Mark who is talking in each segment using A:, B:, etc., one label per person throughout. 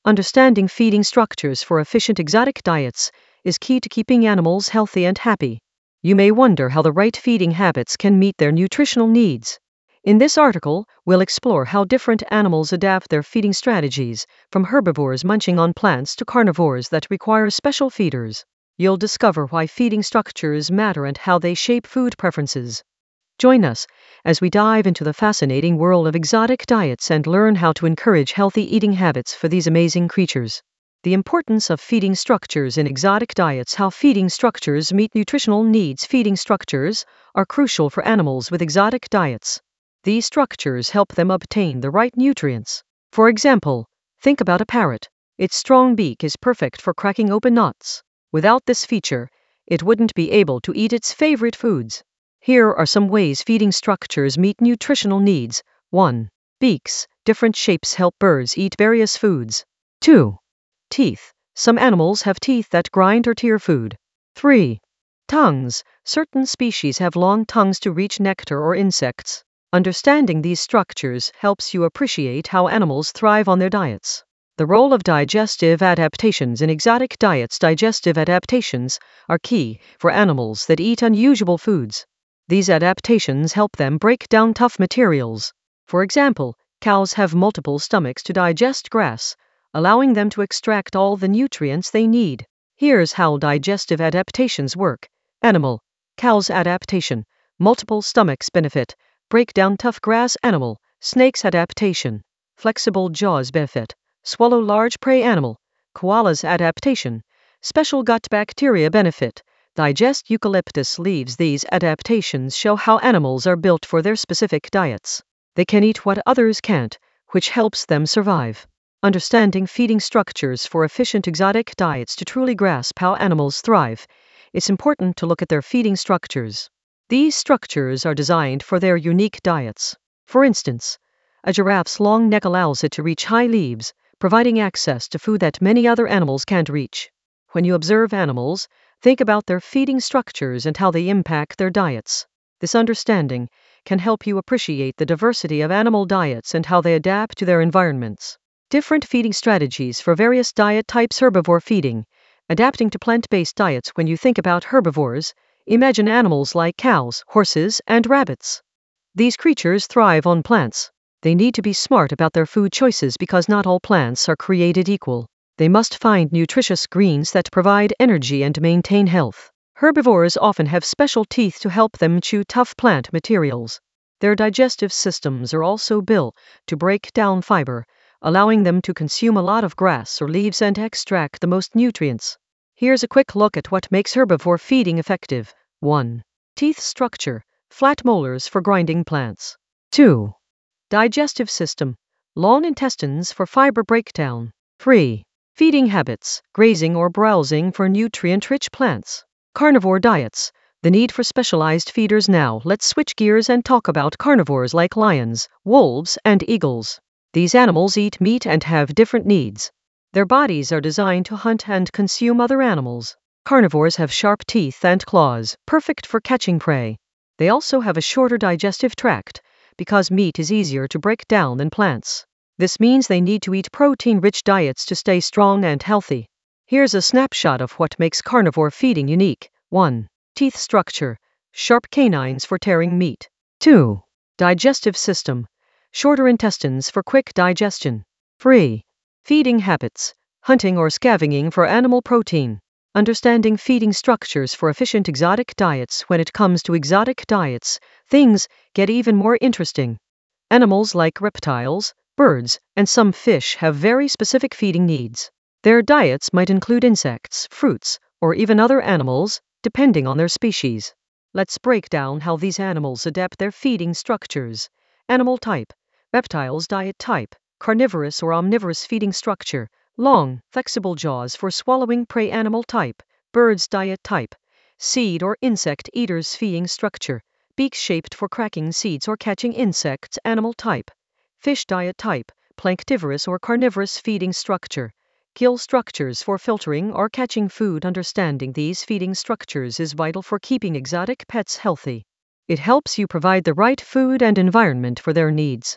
A: Understanding feeding structures for efficient exotic diets is key to keeping animals healthy and happy. You may wonder how the right feeding habits can meet their nutritional needs. In this article, we'll explore how different animals adapt their feeding strategies, from herbivores munching on plants to carnivores that require special feeders. You'll discover why feeding structures matter and how they shape food preferences. Join us as we dive into the fascinating world of exotic diets and learn how to encourage healthy eating habits for these amazing creatures. The importance of feeding structures in exotic diets. How feeding structures meet nutritional needs. Feeding structures are crucial for animals with exotic diets. These structures help them obtain the right nutrients. For example, think about a parrot. Its strong beak is perfect for cracking open nuts. Without this feature, it wouldn't be able to eat its favorite foods. Here are some ways feeding structures meet nutritional needs. 1. Beaks. Different shapes help birds eat various foods. 2. Teeth. Some animals have teeth that grind or tear food. 3. Tongues. Certain species have long tongues to reach nectar or insects. Understanding these structures helps you appreciate how animals thrive on their diets. The role of digestive adaptations in exotic diets. Digestive adaptations are key for animals that eat unusual foods. These adaptations help them break down tough materials. For example, cows have multiple stomachs to digest grass, allowing them to extract all the nutrients they need. Here's how digestive adaptations work. Animal. Cow's adaptation. Multiple stomachs benefit. Break down tough grass. Animal. Snake's adaptation. Flexible jaws benefit. Swallow large prey. Animal. Koala's adaptation. Special gut bacteria benefit. Digest eucalyptus leaves. These adaptations show how animals are built for their specific diets. They can eat what others can't, which helps them survive. Understanding feeding structures for efficient exotic diets. To truly grasp how animals thrive, it's important to look at their feeding structures. These structures are designed for their unique diets. For instance, a giraffe's long neck allows it to reach high leaves, providing access to food that many other animals can't reach. When you observe animals, think about their feeding structures and how they impact their diets. This understanding can help you appreciate the diversity of animal diets and how they adapt to their environments. Different feeding strategies for various diet types. Herbivore feeding. Adapting to plant-based diets. When you think about herbivores, imagine animals like cows, horses, and rabbits. These creatures thrive on plants. They need to be smart about their food choices because not all plants are created equal. They must find nutritious greens that provide energy and maintain health. Herbivores often have special teeth to help them chew tough plant materials. Their digestive systems are also built to break down fiber, allowing them to consume a lot of grass or leaves and extract the most nutrients. Here's a quick look at what makes herbivore feeding effective. 1. Teeth structure. Flat molars for grinding plants. 2. Digestive system. Long intestines for fiber breakdown. 3. Feeding habits. Grazing or browsing for nutrient-rich plants. Carnivore diets. The need for specialized feeders. Now, let's switch gears and talk about carnivores like lions, wolves, and eagles. These animals eat meat and have different needs. Their bodies are designed to hunt and consume other animals. Carnivores have sharp teeth and claws, perfect for catching prey. They also have a shorter digestive tract, because meat is easier to break down than plants. This means they need to eat protein-rich diets to stay strong and healthy. Here's a snapshot of what makes carnivore feeding unique. 1. Teeth structure. Sharp canines for tearing meat. 2. Digestive system. Shorter intestines for quick digestion. 3. Feeding habits. Hunting or scavenging for animal protein. Understanding feeding structures for efficient exotic diets. When it comes to exotic diets, things get even more interesting. Animals like reptiles, birds, and some fish have very specific feeding needs. Their diets might include insects, fruits, or even other animals, depending on their species. Let's break down how these animals adapt their feeding structures. Animal type. Reptiles diet type. Carnivorous or omnivorous feeding structure. Long, flexible jaws for swallowing prey. Animal type. Birds diet type. Seed or insect eaters feeding structure. Beak shaped for cracking seeds or catching insects. Animal type. Fish diet type. Planktivorous or carnivorous feeding structure. Gill structures for filtering or catching food. Understanding these feeding structures is vital for keeping exotic pets healthy. It helps you provide the right food and environment for their needs.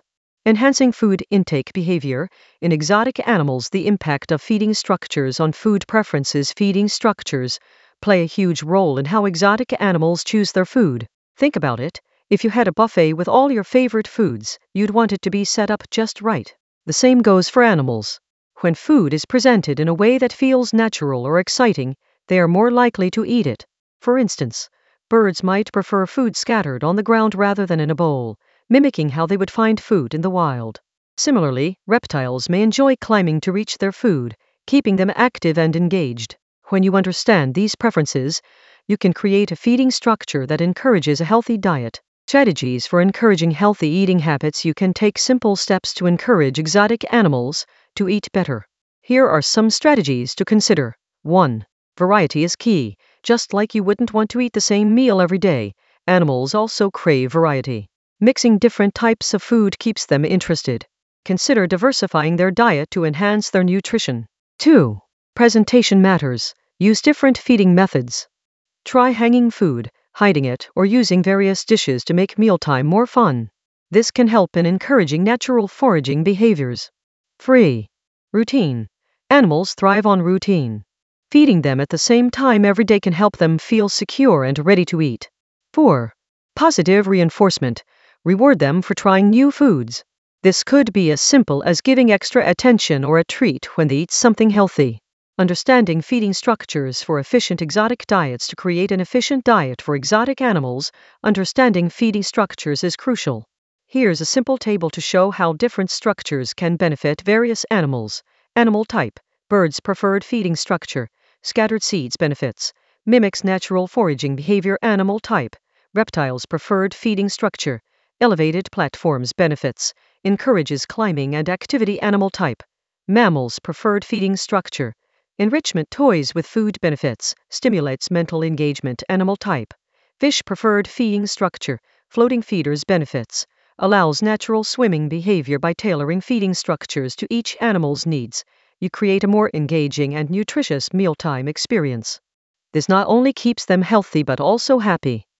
A: Enhancing food intake behavior. In exotic animals, the impact of feeding structures on food preferences. Feeding structures play a huge role in how exotic animals choose their food. Think about it. If you had a buffet with all your favorite foods, you'd want it to be set up just right. The same goes for animals. When food is presented in a way that feels natural or exciting, they are more likely to eat it. For instance, birds might prefer food scattered on the ground rather than in a bowl, mimicking how they would find food in the wild. Similarly, reptiles may enjoy climbing to reach their food, keeping them active and engaged. When you understand these preferences, you can create a feeding structure that encourages a healthy diet. Strategies for encouraging healthy eating habits. You can take simple steps to encourage exotic animals to eat better. Here are some strategies to consider. 1. Variety is key. Just like you wouldn't want to eat the same meal every day, animals also crave variety. Mixing different types of food keeps them interested. Consider diversifying their diet to enhance their nutrition. 2. Presentation matters. Use different feeding methods. Try hanging food, hiding it, or using various dishes to make mealtime more fun. This can help in encouraging natural foraging behaviors. 3. Routine. Animals thrive on routine. Feeding them at the same time every day can help them feel secure and ready to eat. 4. Positive reinforcement. Reward them for trying new foods. This could be as simple as giving extra attention or a treat when they eat something healthy. Understanding feeding structures for efficient exotic diets. To create an efficient diet for exotic animals, understanding feeding structures is crucial. Here's a simple table to show how different structures can benefit various animals. Animal type. Birds' preferred feeding structure. Scattered seeds benefits. Mimics natural foraging behavior. Animal type. Reptiles' preferred feeding structure. Elevated platforms benefits. Encourages climbing and activity. Animal type. Mammals' preferred feeding structure. Enrichment toys with food benefits. Stimulates mental engagement. Animal type. Fish preferred feeding structure. Floating feeders benefits. Allows natural swimming behavior. By tailoring feeding structures to each animal's needs, you create a more engaging and nutritious mealtime experience. This not only keeps them healthy but also happy.